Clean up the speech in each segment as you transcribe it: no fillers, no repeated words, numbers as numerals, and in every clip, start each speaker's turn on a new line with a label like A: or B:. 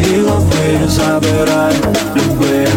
A: Мої лови забирай люби.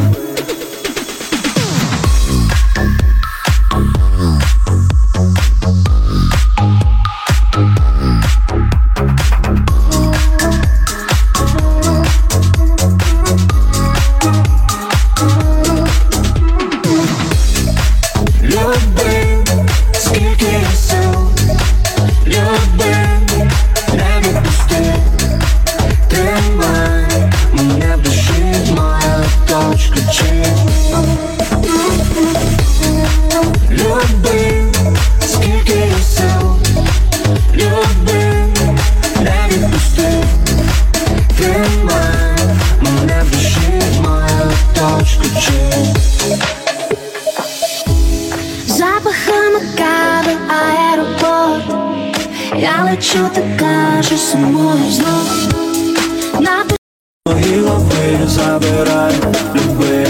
B: Запахами кави аеропорт. Я лечу, ти кажеш, сумую знов.
A: Мої лови забирай люби.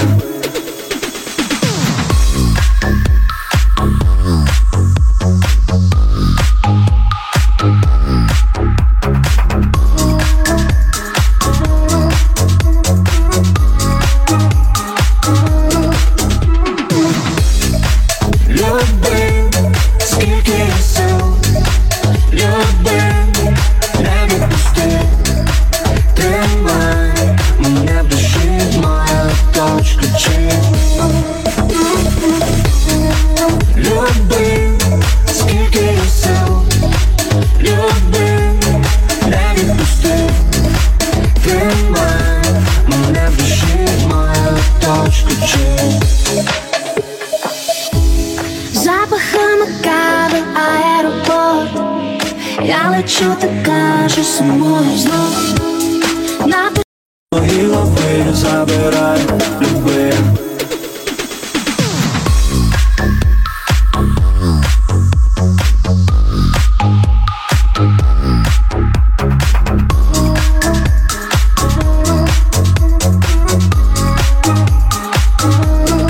B: Запахами кави аеропорт. Я лечу, ти кажеш, сумую знов.
A: Мої лови забирай.